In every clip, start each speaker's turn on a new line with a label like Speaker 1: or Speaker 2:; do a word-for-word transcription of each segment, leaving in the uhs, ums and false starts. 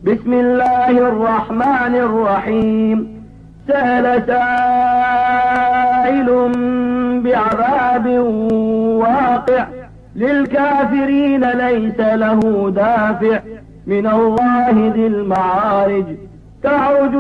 Speaker 1: بسم الله الرحمن الرحيم. سأل سائل بعذاب واقع للكافرين ليس له دافع من الله ذي المعارج. تعرج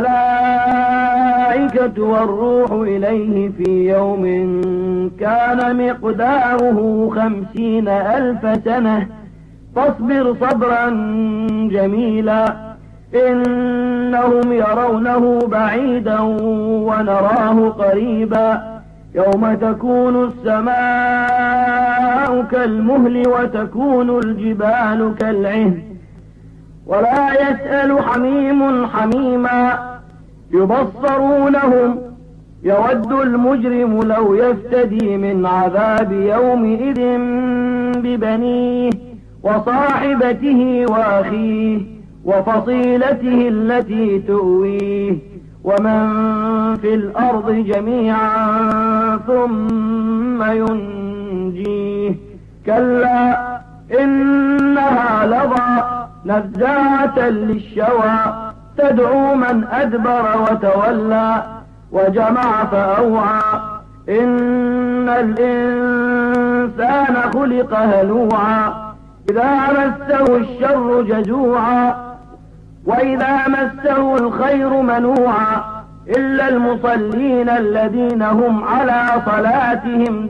Speaker 1: الملائكة والروح إليه في يوم كان مقداره خمسين ألف سنة فاصبر صبرا جميلا إنهم يرونه بعيدا ونراه قريبا يوم تكون السماء كالمهل وتكون الجبال كالعهن ولا يسأل حميم حميما يبصرونهم يود المجرم لو يفتدي من عذاب يومئذ ببنيه وصاحبته وأخيه وفصيلته التي تؤويه ومن في الأرض جميعا ثم ينجيه كلا إنها لظى نزاعة للشوى تدعو من أدبر وتولى وجمع فأوعى إن الإنسان خلق هلوعا إذا مسه الشر جزوعا وإذا مسه الخير منوعا إلا المصلين الذين هم على صلاتهم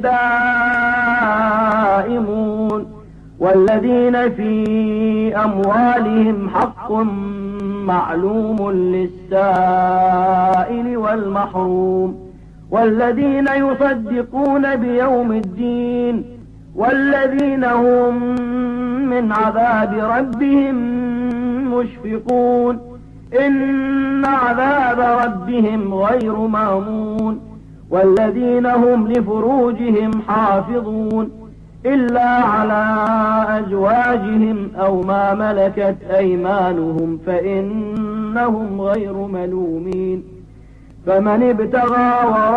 Speaker 1: دائمون والذين في أموالهم حق معلوم للسائل والمحروم والذين يصدقون بيوم الدين والذين هم من عذاب ربهم مشفقون إن عذاب ربهم غير مامون والذين هم لفروجهم حافظون إلا على أزواجهم أو ما ملكت أيمانهم فإنهم غير ملومين فمن ابتغى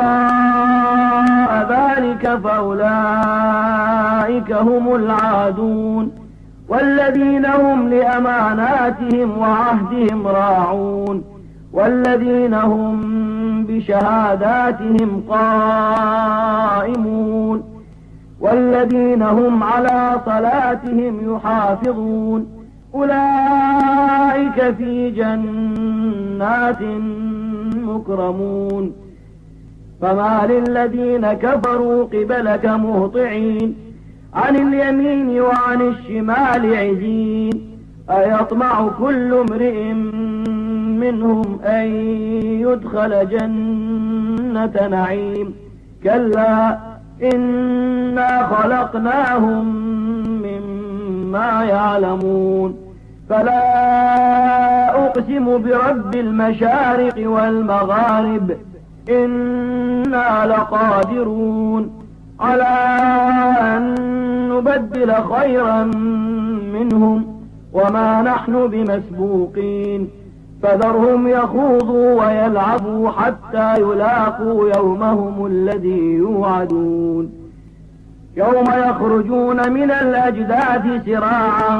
Speaker 1: وراء ذلك فأولئك هم العادون والذين هم لأماناتهم وعهدهم راعون والذين هم بشهاداتهم قائمون والذين هم على صلاتهم يحافظون أولئك في جنات مكرمون فما للذين كفروا قبلك مهطعين عن اليمين وعن الشمال عزين أيطمع كل امرئ منهم أن يدخل جنة نعيم كلا إنا خلقناهم مما يعلمون فلا أقسم برب المشارق والمغارب إنا لقادرون على أن نبدل خيرا منهم وما نحن بمسبوقين فذرهم يخوضوا ويلعبوا حتى يلاقوا يومهم الذي يوعدون يوم يخرجون من الأجداث سراعا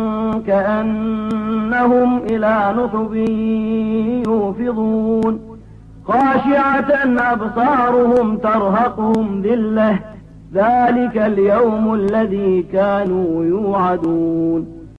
Speaker 1: كأنهم إلى نصب يوفضون خاشعة أبصارهم ترهقهم ذلة ذلك اليوم الذي كانوا يوعدون